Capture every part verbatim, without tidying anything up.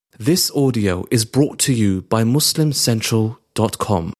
This audio is brought to you by Muslim Central dot com.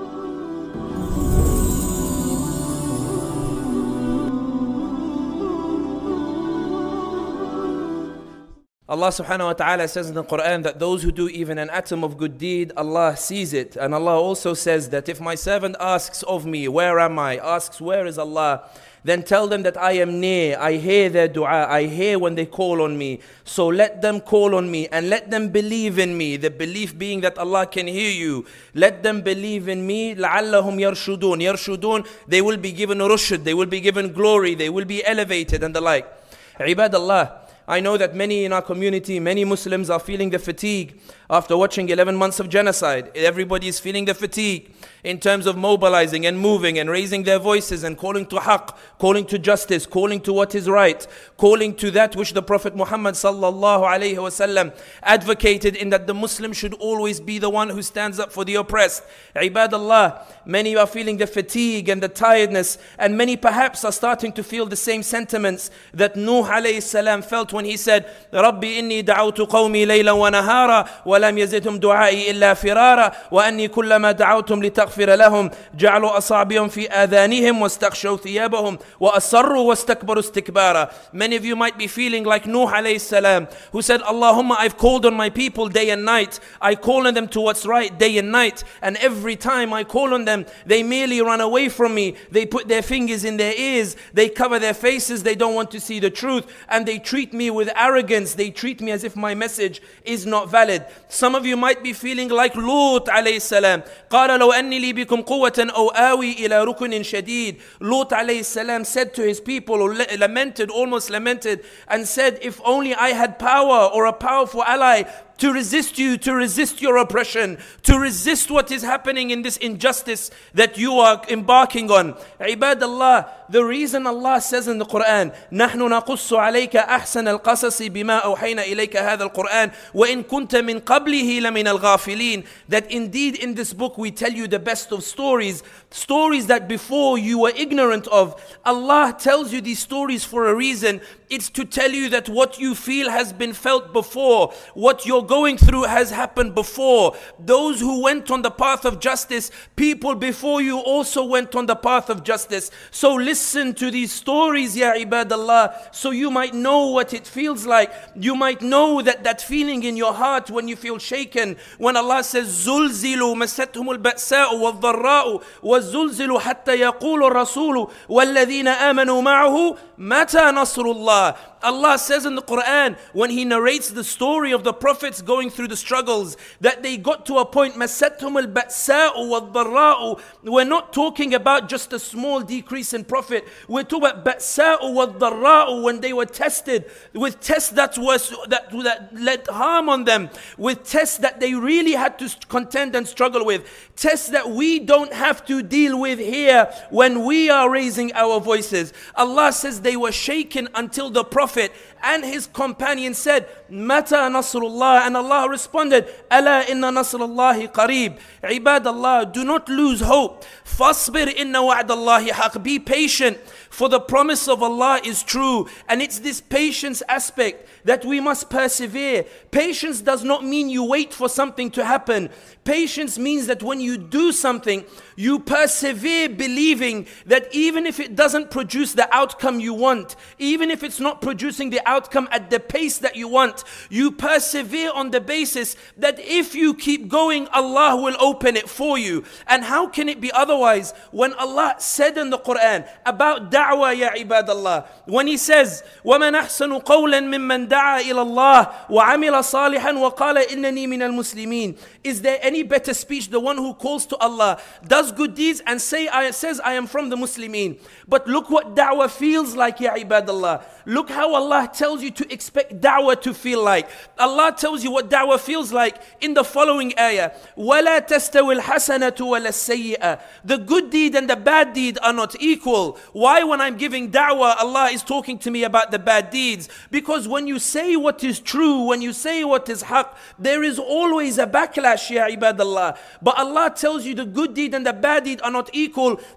Allah subhanahu wa ta'ala says in the Quran that those who do even an atom of good deed, Allah sees it. And Allah also says that if my servant asks of me, where am I? Asks, where is Allah? Then tell them that I am near. I hear their dua. I hear when they call on me. So let them call on me and let them believe in me. The belief being that Allah can hear you. Let them believe in me. لَعَلَّهُمْ يَرْشُدُونَ يَرْشُدُونَ They will be given rushd. They will be given glory. They will be elevated and the like. Ibadallah. I know that many in our community, many Muslims are feeling the fatigue after watching eleven months of genocide. Everybody is feeling the fatigue in terms of mobilizing and moving and raising their voices and calling to haqq, calling to justice, calling to what is right, calling to that which the Prophet Muhammad sallallahu alayhi wasallam advocated, in that the Muslim should always be the one who stands up for the oppressed. Ibadallah, many are feeling the fatigue and the tiredness, and many perhaps are starting to feel the same sentiments that Nuh alayhi salam felt when he said, Rabbi inni da'awtu qawmi laylan wa nahara wa lam yazidhum du'ai illa firara wa anni kullama da'awtum litaghfira lahum ja'alu asabiyan fi adhanihim wastaghshaw thiyabahum wa asarru wastakbaru istikbara. Many of you might be feeling like Nuh alayhi salam, who said, Allahumma, I've called on my people day and night. I call on them to what's right day and night, and every time I call on them, they merely run away from me. They put their fingers in their ears, they cover their faces, they don't want to see the truth, and they treat me with arrogance. They treat me as if my message is not valid. Some of you might be feeling like Lut alayhi salam. قَالَ لَوْ أَنِّي لِي بِكُمْ قُوَّةً أَوْ آوِي إِلَى رُكُنٍ شَدِيدٍ Lut alayhi salam said to his people, or lamented, almost lamented, and said, if only I had power or a powerful ally to resist you, to resist your oppression, to resist what is happening in this injustice that you are embarking on. Ibadallah, the reason Allah says in the Quran, نَحْنُ نَقُصُّ عَلَيْكَ أَحْسَنَ الْقَصَصِ بِمَا أَوْحَيْنَا إِلَيْكَ هَذَا الْقُرْآنِ وَإِن كُنْتَ مِنْ قَبْلِهِ لَمِنَ الْغَافِلِينَ That indeed in this book we tell you the best of stories, stories that before you were ignorant of. Allah tells you these stories for a reason. It's to tell you that what you feel has been felt before, what you're going through has happened before. Those who went on the path of justice, people before you also went on the path of justice. So listen to these stories, ya ibadallah, so you might know what it feels like. You might know that that feeling in your heart when you feel shaken, when Allah says زُلْزِلُوا مَسَّتْهُمُ الْبَأْسَاءُ وَالضَّرَّاءُ وَالزُّلْزِلُوا حَتَّى يَقُولُ الرَّسُولُ وَالَّذِينَ آمَنُوا مَعَهُ مَتَى نَصْرُ اللَّهِ Allah says in the Quran, when He narrates the story of the prophets going through the struggles, that they got to a point, مَسَّتْهُمُ الْبَأْسَاءُ وَالضَّرَّاءُ We're not talking about just a small decrease in profit. We're talking about بَأْسَاءُ وَالضَّرَّاءُ when they were tested, with tests that, was, that, that led harm on them, with tests that they really had to contend and struggle with, tests that we don't have to deal with here when we are raising our voices. Allah says they were shaken until the Prophet and his companion said, Mata Nasrullah, and Allah responded, Ala inna Nasrullahi qareeb. Ibadallah, do not lose hope. Fasbir inna wa'dallahi haq. Be patient, for the promise of Allah is true. And it's this patience aspect that we must persevere. Patience does not mean you wait for something to happen. Patience means that when you do something, you persevere believing that even if it doesn't produce the outcome you want, even if it's not producing the outcome at the pace that you want, you persevere on the basis that if you keep going, Allah will open it for you. And how can it be otherwise when Allah said in the Quran about da'wah, ya ibadallah, when He says, وَمَنْ أَحْسَنُ قَوْلًا مِمَّنْ دَعَا إِلَى اللَّهِ وَعَمِلَ صَالِحًا وَقَالَ إِنَّنِي مِنَ الْمُسْلِمِينَ Is there any better speech? The one who calls to Allah, does good deeds and say, I, says, I am from the Muslimin. But look what da'wah feels like, ya ibadallah. Look how Allah tells you to expect da'wah to feel like. Allah tells you what da'wah feels like in the following ayah. وَلَا تَسْتَوِ الْحَسَنَةُ وَلَا السَّيِّئَةُ The good deed and the bad deed are not equal. Why when I'm giving da'wah, Allah is talking to me about the bad deeds? Because when you say what is true, when you say what is haqq, there is always a backlash, ya ibadallah. But Allah tells you the good deed and the bad deed are not equal.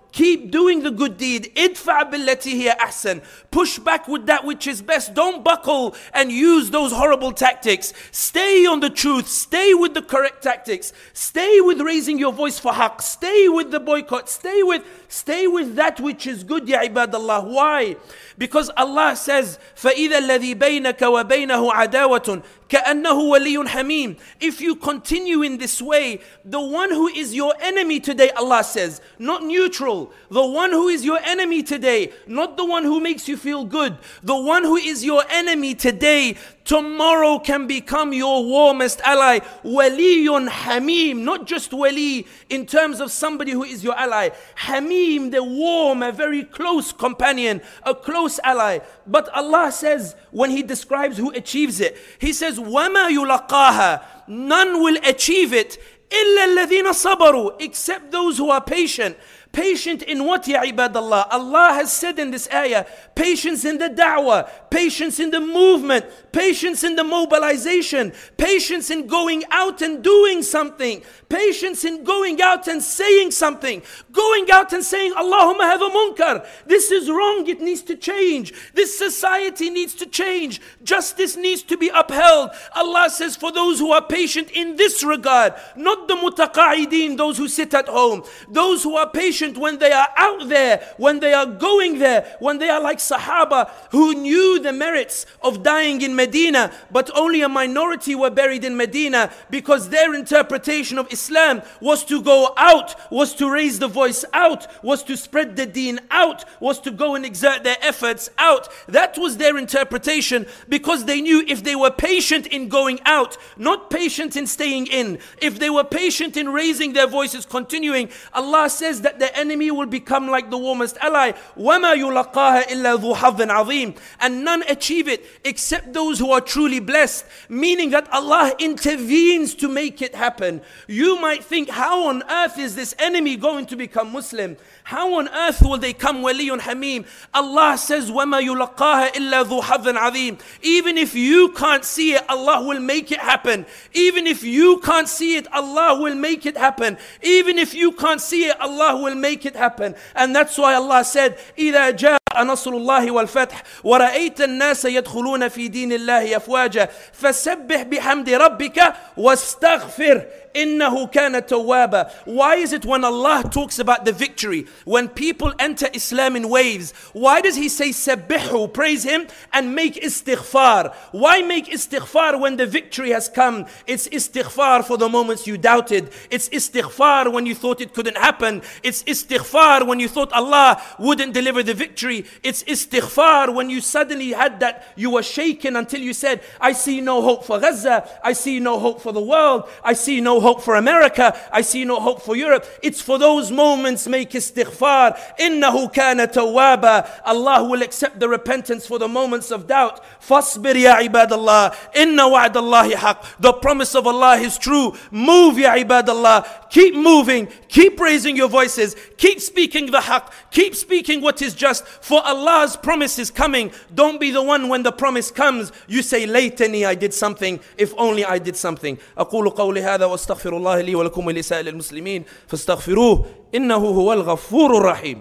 Keep doing the good deed. Idfa billati hiya ahsan. Push back with that which is best. Don't buckle and use those horrible tactics. Stay on the truth. Stay with the correct tactics. Stay with raising your voice for haqq. Stay with the boycott. Stay with, stay with that which is good, ya ibadallah. Why? Because Allah says, فَإِذَا الَّذِي بَيْنَكَ وَبَيْنَهُ عَدَاوَةٌ كَأَنَّهُ وَلِيٌّ حَمِيمٌ. If you continue in this way, the one who is your enemy today, Allah says, not neutral, the one who is your enemy today, not the one who makes you feel good, the one who is your enemy today, tomorrow can become your warmest ally. Waliyun Hamim, not just wali in terms of somebody who is your ally. Hamim, the warm, a very close companion, a close ally. But Allah says, when He describes who achieves it, He says, وَمَا يُلَقَّاهَا, none will achieve it, إِلَّا الَّذِينَ صَبَرُوا, except those who are patient. Patient in what, ya ibadallah? Allah has said in this ayah, patience in the da'wah, patience in the movement, patience in the mobilization, patience in going out and doing something, patience in going out and saying something, going out and saying, Allahumma hadha munkar, this is wrong, it needs to change, this society needs to change, justice needs to be upheld. Allah says, for those who are patient in this regard, not the mutaqa'ideen, those who sit at home, those who are patient when they are out there, when they are going there, when they are like Sahaba who knew the merits of dying in Medina, but only a minority were buried in Medina because their interpretation of Islam was to go out, was to raise the voice out, was to spread the deen out, was to go and exert their efforts out. That was their interpretation, because they knew if they were patient in going out, not patient in staying in, if they were patient in raising their voices, continuing, Allah says that the enemy will become like the warmest ally. وَمَا يُلَقَّاهَا إِلَّا ذُو حَظٍّ عَظِيمٍ. And none achieve it except those who are truly blessed. Meaning that Allah intervenes to make it happen. You might think, how on earth is this enemy going to become Muslim? How on earth will they come waliyun hamim? Allah says, وَمَا يُلَقَّاهَا إِلَّا ذُو حَظٍّ عَظِيمٍ. Even if you can't see it, Allah will make it happen. Even if you can't see it, Allah will make it happen. Even if you can't see it, Allah will make it happen. And that's why Allah said, إِذَا جَاءَ نصر الله والفتح ورأيت الناس يدخلون في دين الله أفواجا فسبح بحمد ربك واستغفر إنه كان توابا. Why is it when Allah talks about the victory, when people enter Islam in waves, why does He say sabbihu, praise Him, and make istighfar? Why make istighfar when the victory has come? It's istighfar for the moments you doubted. It's istighfar when you thought it couldn't happen. It's istighfar when you thought Allah wouldn't deliver the victory. It's istighfar when you suddenly had that, you were shaken until you said, I see no hope for Gaza, I see no hope for the world, I see no hope for America, I see no hope for Europe. It's for those moments, make istighfar. إِنَّهُ كَانَ تَوَّابًا. Allah will accept the repentance for the moments of doubt. فَاصْبِرْ يَا عِبَادَ اللَّهِ إِنَّ وَعْدَ اللَّهِ حَقٌّ. The promise of Allah is true. Move, يَا عِبَادَ اللَّهِ. Keep moving, keep raising your voices, keep speaking the haqq, keep speaking what is just, for Allah's promise is coming. Don't be the one when the promise comes, you say, laytani, I did something, if only I did something. أقول قولي هذا واستغفر الله لي ولكم ولسائر المسلمين فاستغفروه إنه هو الغفور الرحيم.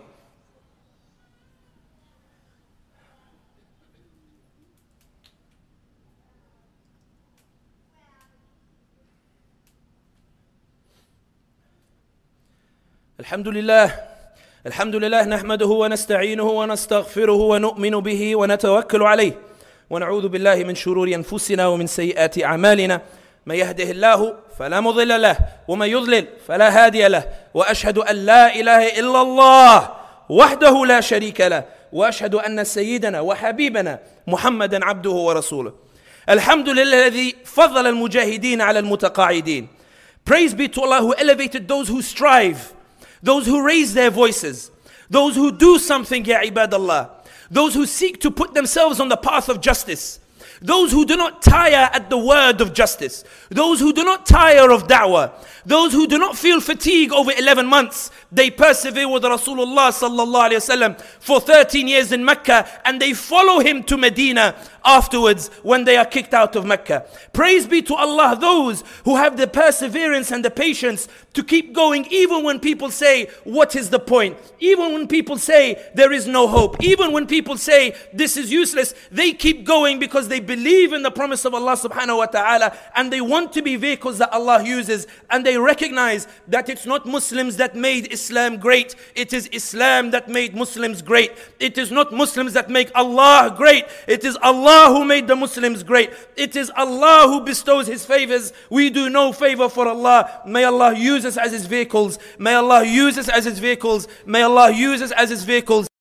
الحمد لله الحمد لله نحمده ونستعينه ونستغفره ونؤمن به ونتوكل عليه ونعوذ بالله من شرور أنفسنا ومن سيئات أعمالنا من يهده الله فلا مضل له ومن يضلل فلا هادي له وأشهد أن لا إله إلا الله وحده لا شريك له وأشهد أن سيدنا وحبيبنا محمدا عبده ورسوله. الحمد لله الذي فضل المجاهدين على المتقاعدين. Praise be to Allah who elevated those who strive, those who raise their voices, those who do something, ya ibadallah, those who seek to put themselves on the path of justice, Those who do not tire at the word of justice. Those who do not tire of da'wah. Those who do not feel fatigue over eleven months. They persevere with Rasulullah sallallahu alayhi wasallam for thirteen years in Mecca, and they follow him to Medina afterwards when they are kicked out of Mecca. Praise be to Allah, those who have the perseverance and the patience to keep going even when people say, what is the point? Even when people say there is no hope. Even when people say this is useless, they keep going because they believe in the promise of Allah subhanahu wa ta'ala, and they want to be vehicles that Allah uses, and they recognize that it's not Muslims that made Islam great, it is Islam that made Muslims great. It is not Muslims that make Allah great, it is Allah who made the Muslims great. It is Allah who bestows His favors. We do no favor for Allah. May Allah use us as His vehicles. May Allah use us as His vehicles. May Allah use us as His vehicles.